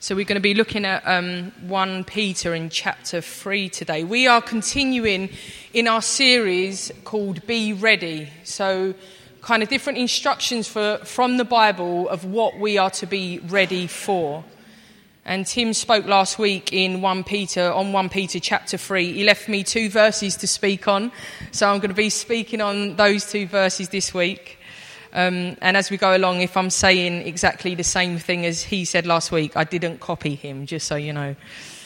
So we're going to be looking at 1 Peter in chapter 3 today. We are continuing in our series called Be Ready. So kind of different instructions from the Bible of what we are to be ready for. And Tim spoke last week in 1 Peter chapter 3. He left me 2 verses to speak on. So I'm going to be speaking on those 2 verses this week. And as we go along, if I'm saying exactly the same thing as he said last week, I didn't copy him, just so you know.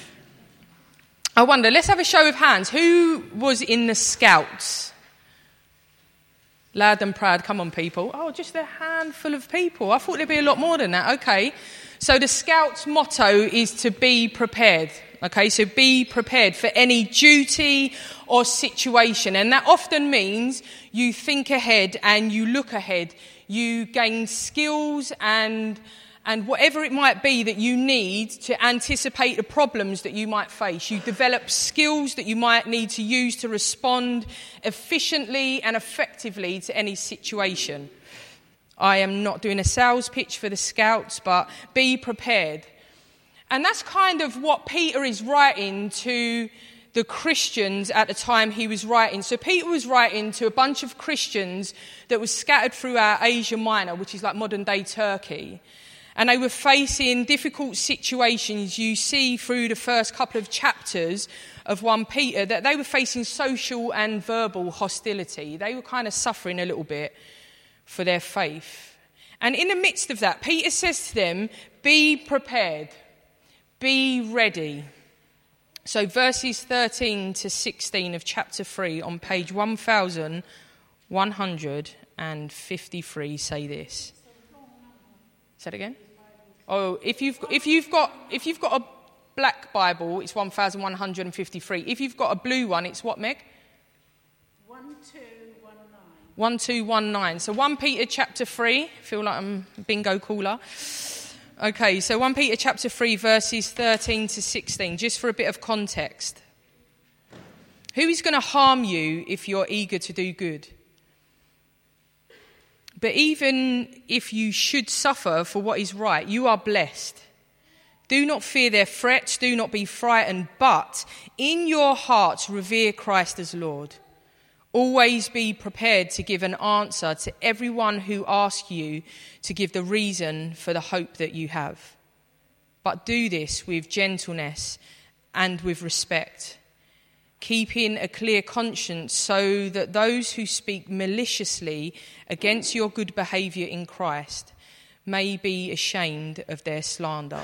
I wonder, let's have a show of hands. Who was in the Scouts? Loud and proud, come on people. Oh, just a handful of people. I thought there'd be a lot more than that. Okay. So the Scouts' motto is to be prepared. Okay, so be prepared for any duty or situation. And that often means you think ahead and you look ahead. You gain skills and whatever it might be that you need to anticipate the problems that you might face. You develop skills that you might need to use to respond efficiently and effectively to any situation. I am not doing a sales pitch for the Scouts, but be prepared. And that's kind of what Peter is writing to the Christians at the time he was writing. So Peter was writing to a bunch of Christians that was scattered throughout Asia Minor, which is like modern-day Turkey. And they were facing difficult situations. You see through the first couple of chapters of 1 Peter that they were facing social and verbal hostility. They were kind of suffering a little bit for their faith. And in the midst of that, Peter says to them, be prepared. Be ready. So verses 13 to 16 of chapter 3 on page 1153 say this. Say it again. Oh, if you've got a black Bible, it's 1153. If you've got a blue one, it's what, Meg? 1219. So 1 Peter chapter 3. I feel like I'm a bingo caller. Okay, so 1 Peter chapter 3, verses 13 to 16, just for a bit of context. Who is going to harm you if you're eager to do good? But even if you should suffer for what is right, you are blessed. Do not fear their threats, do not be frightened, but in your hearts revere Christ as Lord. Always be prepared to give an answer to everyone who asks you to give the reason for the hope that you have. But do this with gentleness and with respect, keeping a clear conscience so that those who speak maliciously against your good behaviour in Christ may be ashamed of their slander.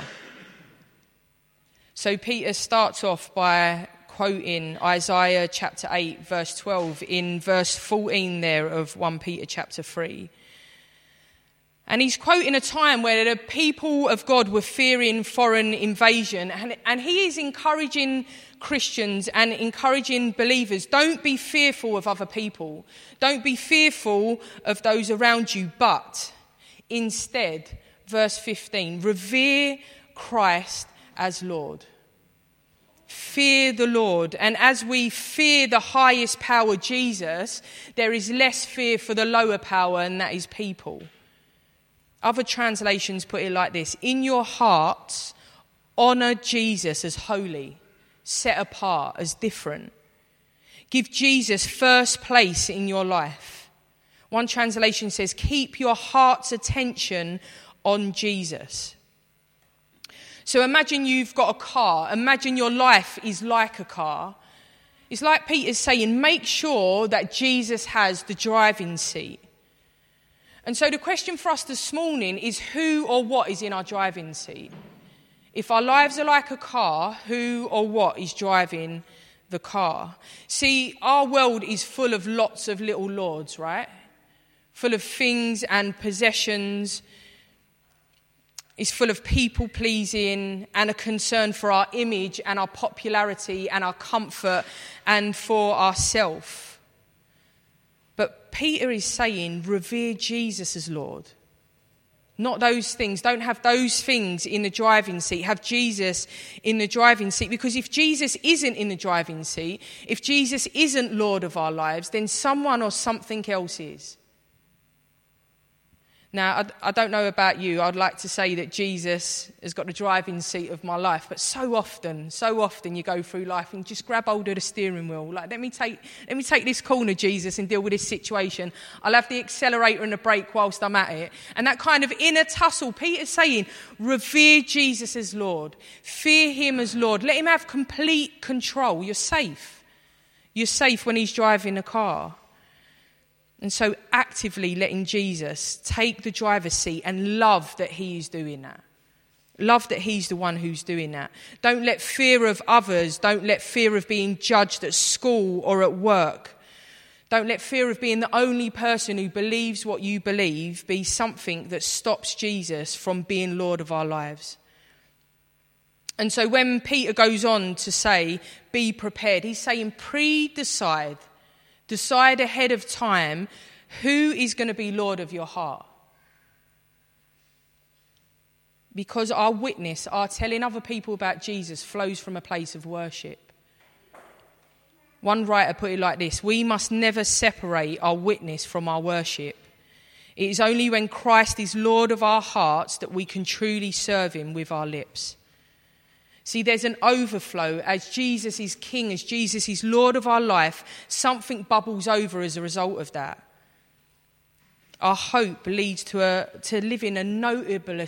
So Peter starts off by quoting Isaiah chapter 8, verse 12, in verse 14 there of 1 Peter chapter 3. And he's quoting a time where the people of God were fearing foreign invasion. And he is encouraging Christians and encouraging believers, don't be fearful of other people. Don't be fearful of those around you, but instead, verse 15, revere Christ as Lord. Fear the Lord. And as we fear the highest power, Jesus, there is less fear for the lower power, and that is people. Other translations put it like this: in your hearts, honour Jesus as holy, set apart, as different. Give Jesus first place in your life. One translation says, keep your heart's attention on Jesus. So imagine you've got a car. Imagine your life is like a car. It's like Peter's saying, make sure that Jesus has the driving seat. And so the question for us this morning is, who or what is in our driving seat? If our lives are like a car, who or what is driving the car? See, our world is full of lots of little lords, right? Full of things and possessions. It's full of people-pleasing and a concern for our image and our popularity and our comfort and for ourselves. But Peter is saying, revere Jesus as Lord. Not those things. Don't have those things in the driving seat. Have Jesus in the driving seat. Because if Jesus isn't in the driving seat, if Jesus isn't Lord of our lives, then someone or something else is. Now, I don't know about you. I'd like to say that Jesus has got the driving seat of my life. But so often you go through life and just grab hold of the steering wheel. Like, let me take this corner, Jesus, and deal with this situation. I'll have the accelerator and the brake whilst I'm at it. And that kind of inner tussle, Peter's saying, revere Jesus as Lord. Fear him as Lord. Let him have complete control. You're safe. You're safe when he's driving a car. And so actively letting Jesus take the driver's seat and love that he is doing that. Love that he's the one who's doing that. Don't let fear of others, don't let fear of being judged at school or at work, don't let fear of being the only person who believes what you believe be something that stops Jesus from being Lord of our lives. And so when Peter goes on to say, be prepared, he's saying decide ahead of time who is going to be Lord of your heart. Because our witness, our telling other people about Jesus flows from a place of worship. One writer put it like this: we must never separate our witness from our worship. It is only when Christ is Lord of our hearts that we can truly serve him with our lips. See, there's an overflow. As Jesus is King, as Jesus is Lord of our life, something bubbles over as a result of that. Our hope leads to living a notably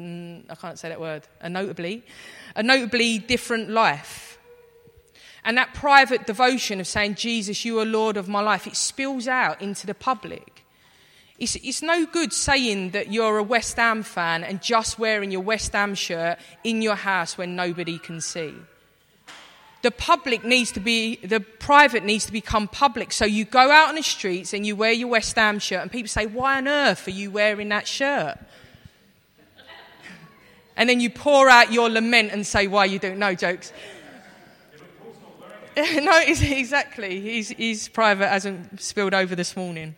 different life. And that private devotion of saying, Jesus, you are Lord of my life, it spills out into the public. It's no good saying that you're a West Ham fan and just wearing your West Ham shirt in your house when nobody can see. The private needs to become public. So you go out on the streets and you wear your West Ham shirt and people say, why on earth are you wearing that shirt? And then you pour out your lament and say, why you don't know, jokes. No, exactly. His private hasn't spilled over this morning.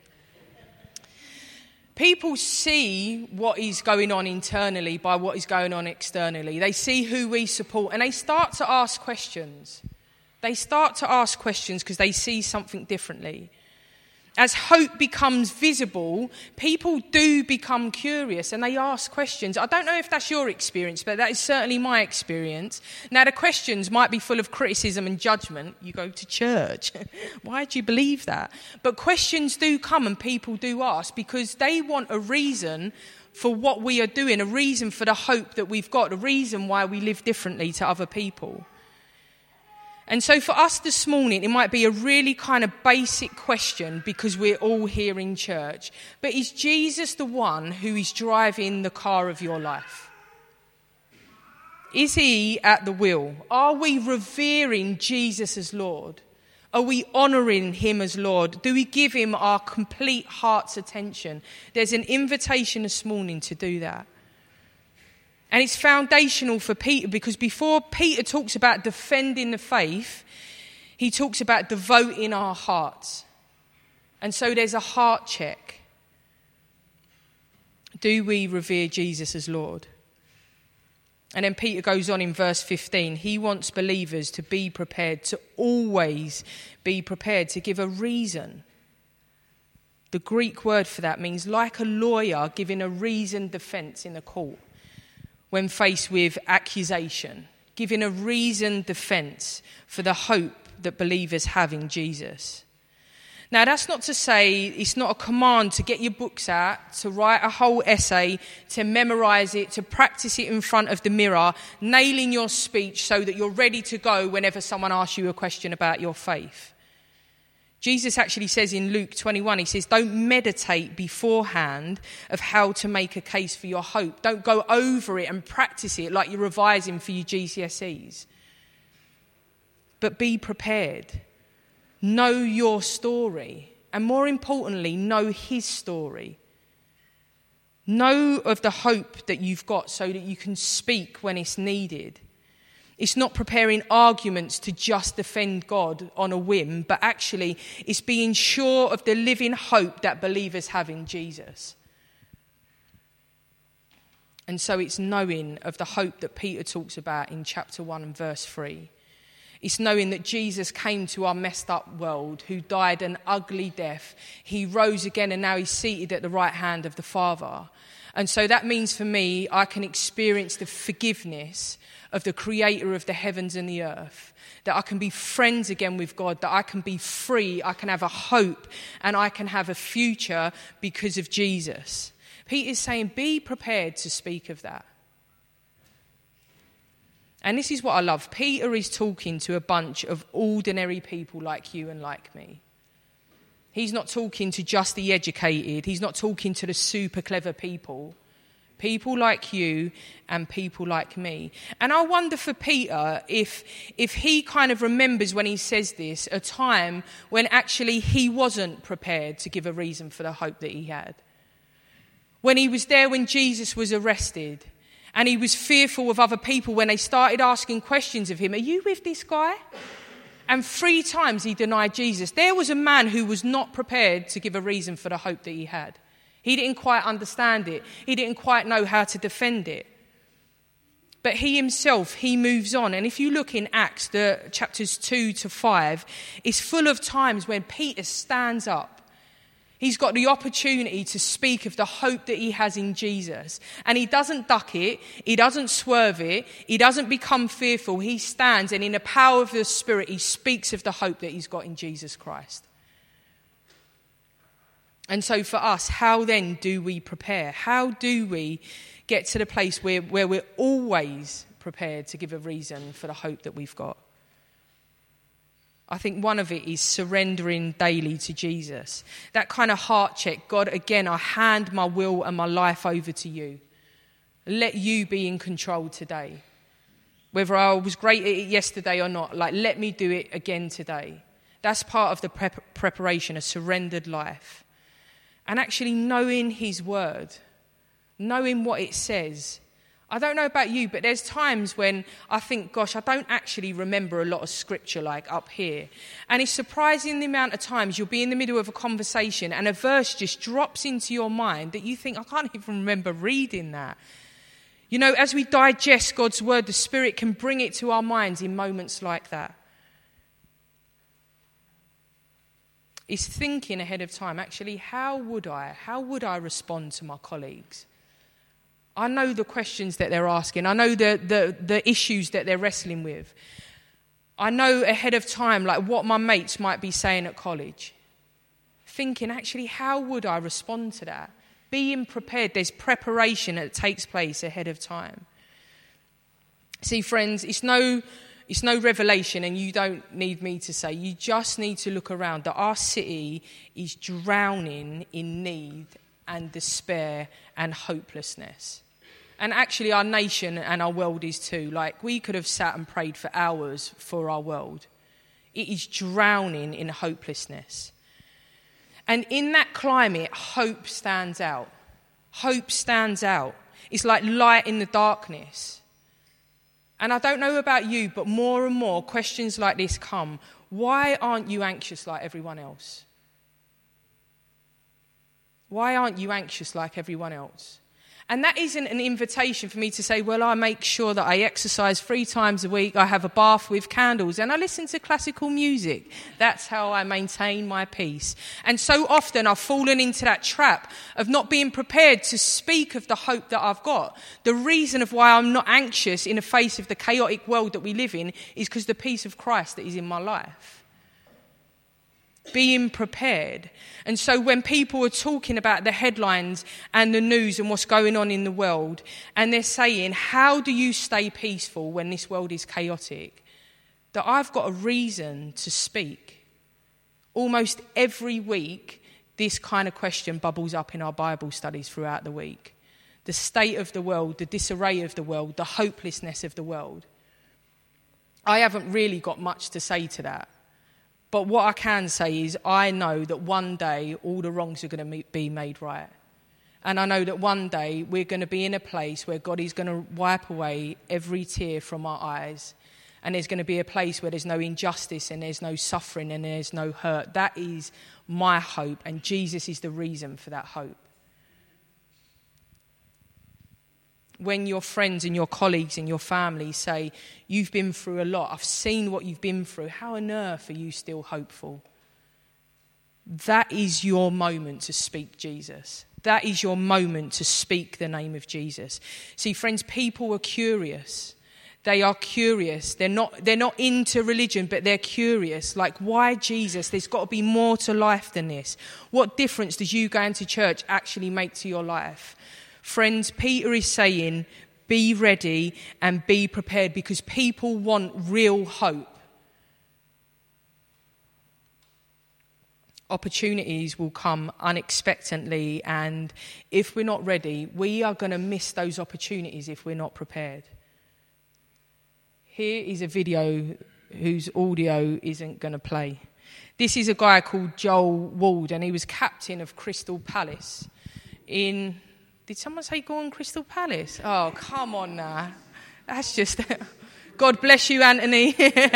People see what is going on internally by what is going on externally. They see who we support and they start to ask questions. They start to ask questions because they see something differently. As hope becomes visible, people do become curious and they ask questions. I don't know if that's your experience, but that is certainly my experience. Now, the questions might be full of criticism and judgment. You go to church. Why do you believe that? But questions do come and people do ask because they want a reason for what we are doing, a reason for the hope that we've got, a reason why we live differently to other people. And so for us this morning, it might be a really kind of basic question because we're all here in church. But is Jesus the one who is driving the car of your life? Is he at the wheel? Are we revering Jesus as Lord? Are we honouring him as Lord? Do we give him our complete heart's attention? There's an invitation this morning to do that. And it's foundational for Peter because before Peter talks about defending the faith, he talks about devoting our hearts. And so there's a heart check. Do we revere Jesus as Lord? And then Peter goes on in verse 15. He wants believers to be prepared, to always be prepared, to give a reason. The Greek word for that means like a lawyer giving a reasoned defence in a court. When faced with accusation, giving a reasoned defence for the hope that believers have in Jesus. Now, that's not to say it's not a command to get your books out, to write a whole essay, to memorise it, to practice it in front of the mirror, nailing your speech so that you're ready to go whenever someone asks you a question about your faith. Jesus actually says in Luke 21, he says, don't meditate beforehand of how to make a case for your hope. Don't go over it and practice it like you're revising for your GCSEs. But be prepared. Know your story. And more importantly, know his story. Know of the hope that you've got so that you can speak when it's needed. It's not preparing arguments to just defend God on a whim, but actually it's being sure of the living hope that believers have in Jesus. And so it's knowing of the hope that Peter talks about in chapter 1 and verse 3. It's knowing that Jesus came to our messed up world, who died an ugly death. He rose again and now he's seated at the right hand of the Father. And so that means for me, I can experience the forgiveness of the creator of the heavens and the earth, that I can be friends again with God, that I can be free, I can have a hope, and I can have a future because of Jesus. Peter's saying, be prepared to speak of that. And this is what I love. Peter is talking to a bunch of ordinary people like you and like me. He's not talking to just the educated. He's not talking to the super clever people. People like you and people like me. And I wonder for Peter if he kind of remembers when he says this, a time when actually he wasn't prepared to give a reason for the hope that he had. When he was there when Jesus was arrested, and he was fearful of other people when they started asking questions of him. Are you with this guy? And 3 times he denied Jesus. There was a man who was not prepared to give a reason for the hope that he had. He didn't quite understand it. He didn't quite know how to defend it. But he himself, he moves on. And if you look in Acts, the chapters 2 to 5, it's full of times when Peter stands up. He's got the opportunity to speak of the hope that he has in Jesus. And he doesn't duck it. He doesn't swerve it. He doesn't become fearful. He stands and in the power of the Spirit, he speaks of the hope that he's got in Jesus Christ. And so for us, how then do we prepare? How do we get to the place where we're always prepared to give a reason for the hope that we've got? I think one of it is surrendering daily to Jesus. That kind of heart check. God, again, I hand my will and my life over to you. Let you be in control today. Whether I was great at it yesterday or not, let me do it again today. That's part of the preparation, a surrendered life. And actually knowing his word, knowing what it says. I don't know about you, but there's times when I think, gosh, I don't actually remember a lot of scripture like up here. And it's surprising the amount of times you'll be in the middle of a conversation and a verse just drops into your mind that you think, I can't even remember reading that. You know, as we digest God's word, the Spirit can bring it to our minds in moments like that. It's thinking ahead of time, actually, how would I respond to my colleagues? I know the questions that they're asking. I know the issues that they're wrestling with. I know ahead of time what my mates might be saying at college. Thinking, actually, how would I respond to that? Being prepared. There's preparation that takes place ahead of time. See, friends, it's no revelation, and you don't need me to say. You just need to look around that our city is drowning in need and despair and hopelessness. And actually our nation and our world is too. We could have sat and prayed for hours for our world. It is drowning in hopelessness. And in that climate, hope stands out. Hope stands out. It's like light in the darkness. And I don't know about you, but more and more questions like this come. Why aren't you anxious like everyone else? Why aren't you anxious like everyone else? And that isn't an invitation for me to say, well, I make sure that I exercise 3 times a week, I have a bath with candles, and I listen to classical music. That's how I maintain my peace. And so often I've fallen into that trap of not being prepared to speak of the hope that I've got. The reason of why I'm not anxious in the face of the chaotic world that we live in is because the peace of Christ that is in my life. Being prepared. And so when people are talking about the headlines and the news and what's going on in the world, and they're saying, how do you stay peaceful when this world is chaotic? That I've got a reason to speak. Almost every week, this kind of question bubbles up in our Bible studies throughout the week. The state of the world, the disarray of the world, the hopelessness of the world. I haven't really got much to say to that. But what I can say is I know that one day all the wrongs are going to be made right. And I know that one day we're going to be in a place where God is going to wipe away every tear from our eyes. And there's going to be a place where there's no injustice and there's no suffering and there's no hurt. That is my hope, and Jesus is the reason for that hope. When your friends and your colleagues and your family say, you've been through a lot, I've seen what you've been through, how on earth are you still hopeful? That is your moment to speak Jesus. That is your moment to speak the name of Jesus. See, friends, people are curious. They are curious. They're not into religion, but they're curious. Like, why Jesus? There's got to be more to life than this. What difference does you going to church actually make to your life? Friends, Peter is saying, be ready and be prepared, because people want real hope. Opportunities will come unexpectedly, and if we're not ready, we are going to miss those opportunities if we're not prepared. Here is a video whose audio isn't going to play. This is a guy called Joel Ward, and he was captain of Crystal Palace in... Did someone say go on Crystal Palace? Oh, come on now. That's just... God bless you, Anthony.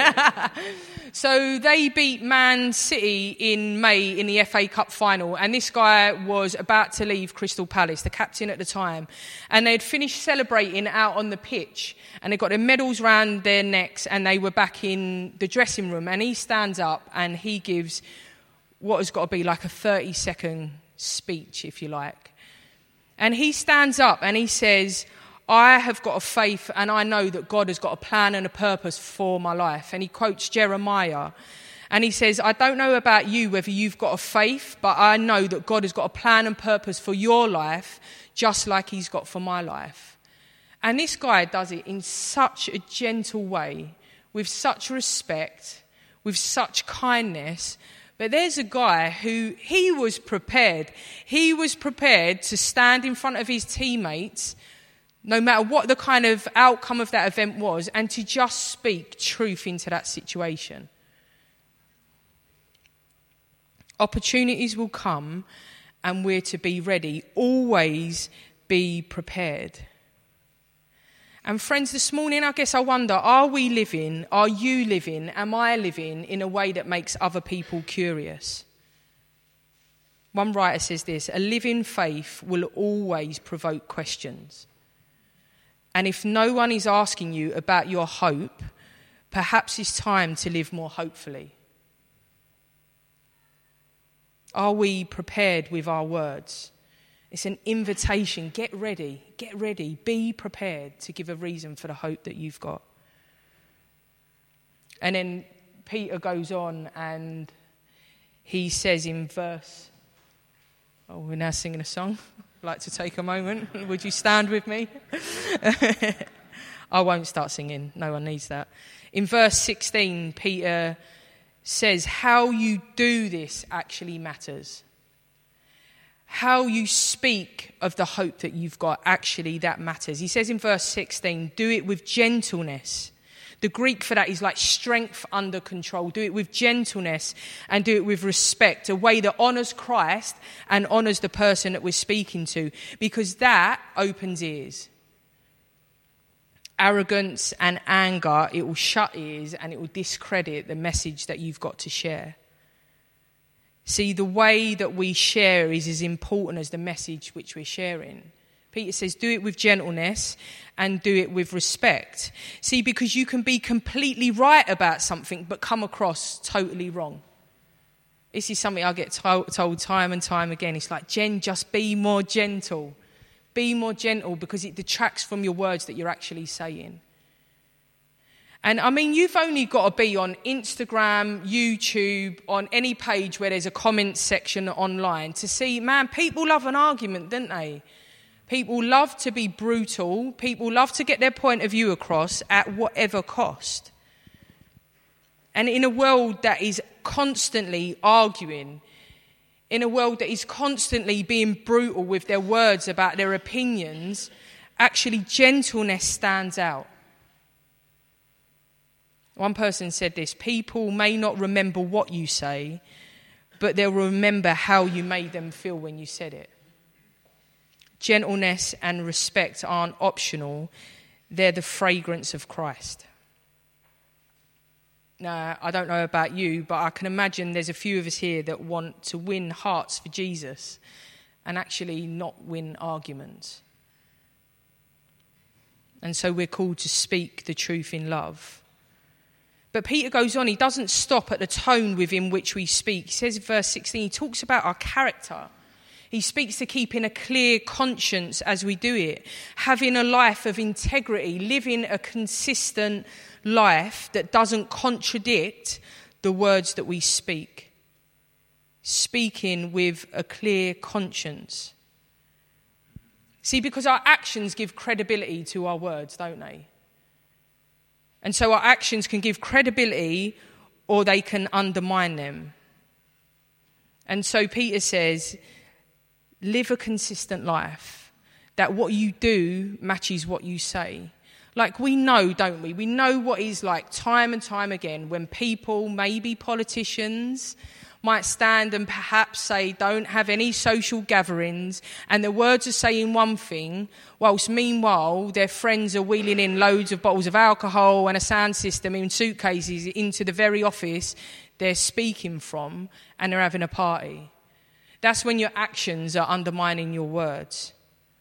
So they beat Man City in May in the FA Cup final, and this guy was about to leave Crystal Palace, the captain at the time, and they'd finished celebrating out on the pitch, and they got their medals round their necks, and they were back in the dressing room, and he stands up and he gives what has got to be like a 30-second speech, if you like. And he stands up and he says, I have got a faith and I know that God has got a plan and a purpose for my life. And he quotes Jeremiah and he says, I don't know about you whether you've got a faith, but I know that God has got a plan and purpose for your life just like he's got for my life. And this guy does it in such a gentle way, with such respect, with such kindness. But there's a guy who he was prepared. He was prepared to stand in front of his teammates, no matter what the kind of outcome of that event was, and to just speak truth into that situation. Opportunities will come and we're to be ready. Always be prepared. And friends, this morning I guess I wonder, are you living, am I living in a way that makes other people curious? One writer says this, a living faith will always provoke questions. And if no one is asking you about your hope, perhaps it's time to live more hopefully. Are we prepared with our words? It's an invitation. Get ready, be prepared to give a reason for the hope that you've got. And then Peter goes on and he says in verse... Oh, we're now singing a song. I'd like to take a moment. Would you stand with me? I won't start singing. No one needs that. In verse 16, Peter says, how you do this actually matters. How you speak of the hope that you've got, actually that matters. He says in verse 16, do it with gentleness. The Greek for that is like strength under control. Do it with gentleness and do it with respect, a way that honours Christ and honours the person that we're speaking to, because that opens ears. Arrogance and anger, it will shut ears and it will discredit the message that you've got to share. See, the way that we share is as important as the message which we're sharing. Peter says, do it with gentleness and do it with respect. See, because you can be completely right about something but come across totally wrong. This is something I get told time and time again. It's like, Jen, just be more gentle. Be more gentle, because it detracts from your words that you're actually saying. And I mean, you've only got to be on Instagram, YouTube, on any page where there's a comment section online to see, man, people love an argument, don't they? People love to be brutal. People love to get their point of view across at whatever cost. And in a world that is constantly arguing, in a world that is constantly being brutal with their words about their opinions, actually gentleness stands out. One person said this, people may not remember what you say, but they'll remember how you made them feel when you said it. Gentleness and respect aren't optional. They're the fragrance of Christ. Now, I don't know about you, but I can imagine there's a few of us here that want to win hearts for Jesus and actually not win arguments. And so we're called to speak the truth in love. But Peter goes on, he doesn't stop at the tone within which we speak. He says in verse 16, he talks about our character. He speaks to keeping a clear conscience as we do it, having a life of integrity, living a consistent life that doesn't contradict the words that we speak. Speaking with a clear conscience. See, because our actions give credibility to our words, don't they? And so our actions can give credibility or they can undermine them. And so Peter says, live a consistent life, that what you do matches what you say. Like we know, don't we? We know what is like time and time again when people, maybe politicians, might stand and perhaps say don't have any social gatherings, and the words are saying one thing, whilst meanwhile their friends are wheeling in loads of bottles of alcohol and a sound system in suitcases into the very office they're speaking from, and they're having a party. That's when your actions are undermining your words.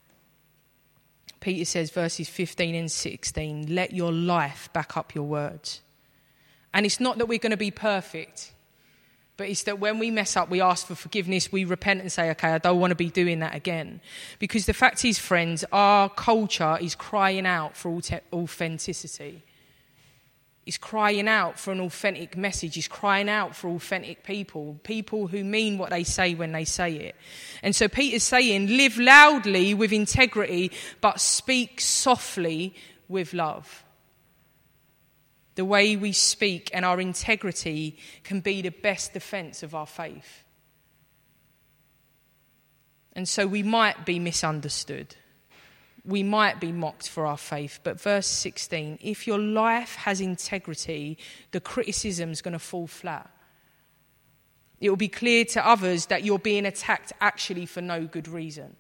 Peter says, verses 15 and 16, let your life back up your words. And it's not that we're going to be perfect, but it's that when we mess up, we ask for forgiveness, we repent and say, okay, I don't want to be doing that again. Because the fact is, friends, our culture is crying out for authenticity. It's crying out for an authentic message. It's crying out for authentic people who mean what they say when they say it. And so Peter's saying, live loudly with integrity, but speak softly with love. The way we speak and our integrity can be the best defense of our faith. And so we might be misunderstood. We might be mocked for our faith. But verse 16, if your life has integrity, the criticism's going to fall flat. It will be clear to others that you're being attacked actually for no good reason.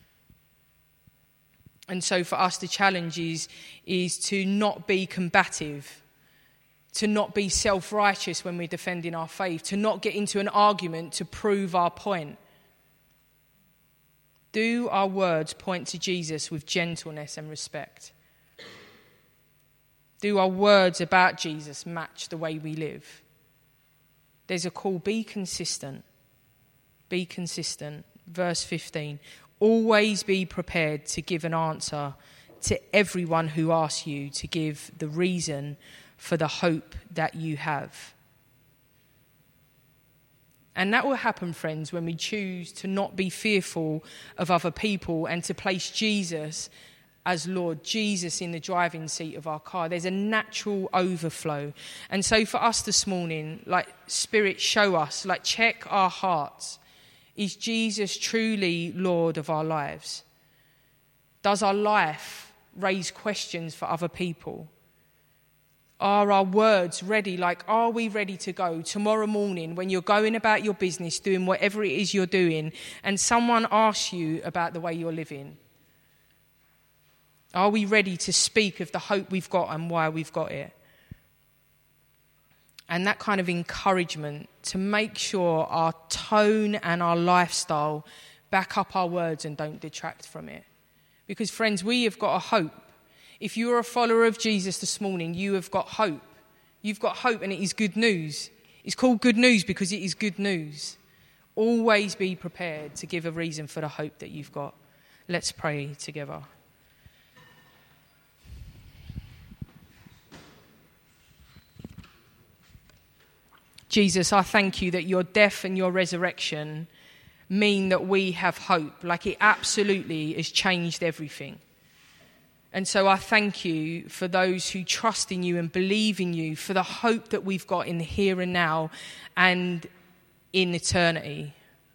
And so for us, the challenge is to not be combative, to not be self-righteous when we're defending our faith, to not get into an argument to prove our point. Do our words point to Jesus with gentleness and respect? Do our words about Jesus match the way we live? There's a call, be consistent. Be consistent. Verse 15, always be prepared to give an answer to everyone who asks you to give the reason for the hope that you have. And that will happen, friends, when we choose to not be fearful of other people and to place Jesus as Lord, Jesus in the driving seat of our car. There's a natural overflow. And so for us this morning, like, Spirit, show us, like, check our hearts. Is Jesus truly Lord of our lives? Does our life raise questions for other people? Are our words ready? Like, are we ready to go tomorrow morning when you're going about your business, doing whatever it is you're doing, and someone asks you about the way you're living? Are we ready to speak of the hope we've got and why we've got it? And that kind of encouragement to make sure our tone and our lifestyle back up our words and don't detract from it. Because, friends, we have got a hope. If you are a follower of Jesus this morning, you have got hope. You've got hope, and it is good news. It's called good news because it is good news. Always be prepared to give a reason for the hope that you've got. Let's pray together. Jesus, I thank you that your death and your resurrection mean that we have hope. Like, it absolutely has changed everything. And so I thank you for those who trust in you and believe in you, for the hope that we've got in the here and now and in eternity.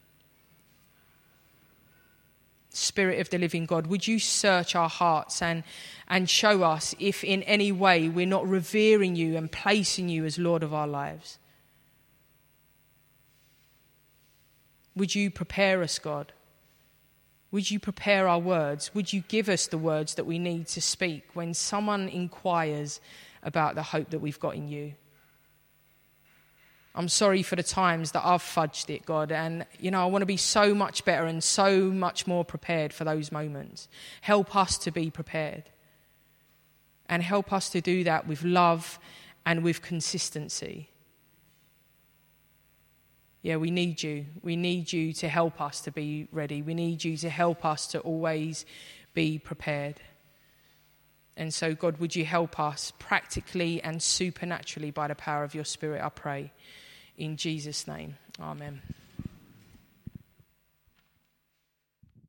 Spirit of the living God, would you search our hearts and show us if in any way we're not revering you and placing you as Lord of our lives? Would you prepare us, God? Would you prepare our words? Would you give us the words that we need to speak when someone inquires about the hope that we've got in you? I'm sorry for the times that I've fudged it, God, and, I want to be so much better and so much more prepared for those moments. Help us to be prepared. and help us to do that with love and with consistency. Yeah, we need you. We need you to help us to be ready. We need you to help us to always be prepared. And so, God, would you help us practically and supernaturally by the power of your Spirit, I pray. In Jesus' name, amen.